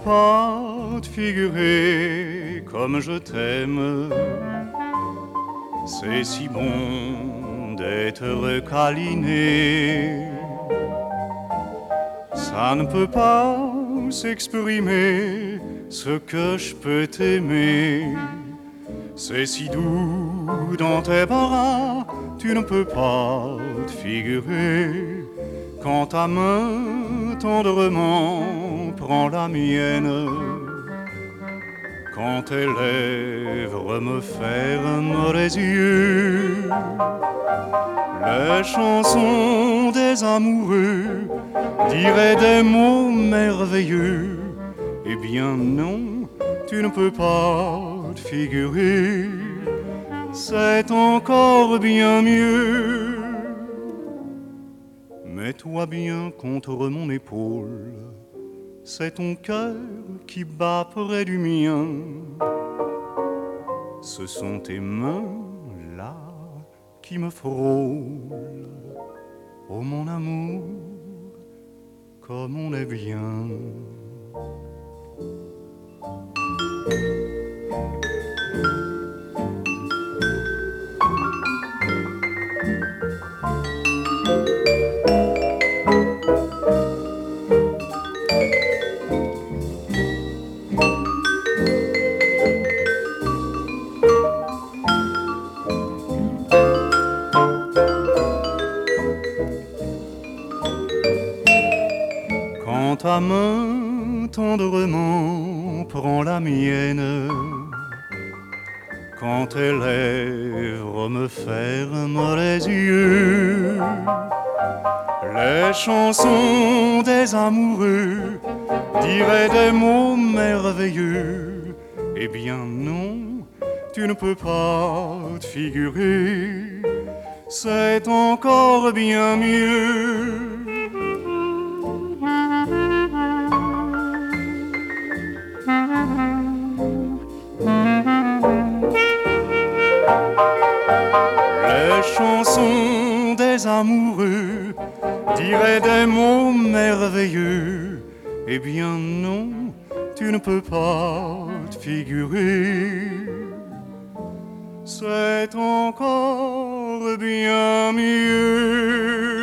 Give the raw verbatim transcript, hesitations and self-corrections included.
pas te figurer comme je t'aime. C'est si bon d'être câliné. Ça ne peut pas s'exprimer ce que je peux t'aimer. C'est si doux dans tes bras, tu ne peux pas te figurer. Quand ta main tendrement prend la mienne, quand tes lèvres me ferment les yeux, les chansons des amoureux diraient des mots merveilleux. Eh bien non, tu ne peux pas te figurer, c'est encore bien mieux. Mets-toi bien contre mon épaule, c'est ton cœur qui bat près du mien. Ce sont tes mains là qui me frôlent. Oh mon amour, comme on est bien. Quand ta main tendrement prend la mienne, quand tes lèvres me ferment les yeux, les chansons des amoureux diraient des mots merveilleux. Eh bien non, tu ne peux pas te figurer, c'est encore bien mieux. Les chansons des amoureux diraient des mots merveilleux. Eh bien non, tu ne peux pas te figurer, c'est encore bien mieux.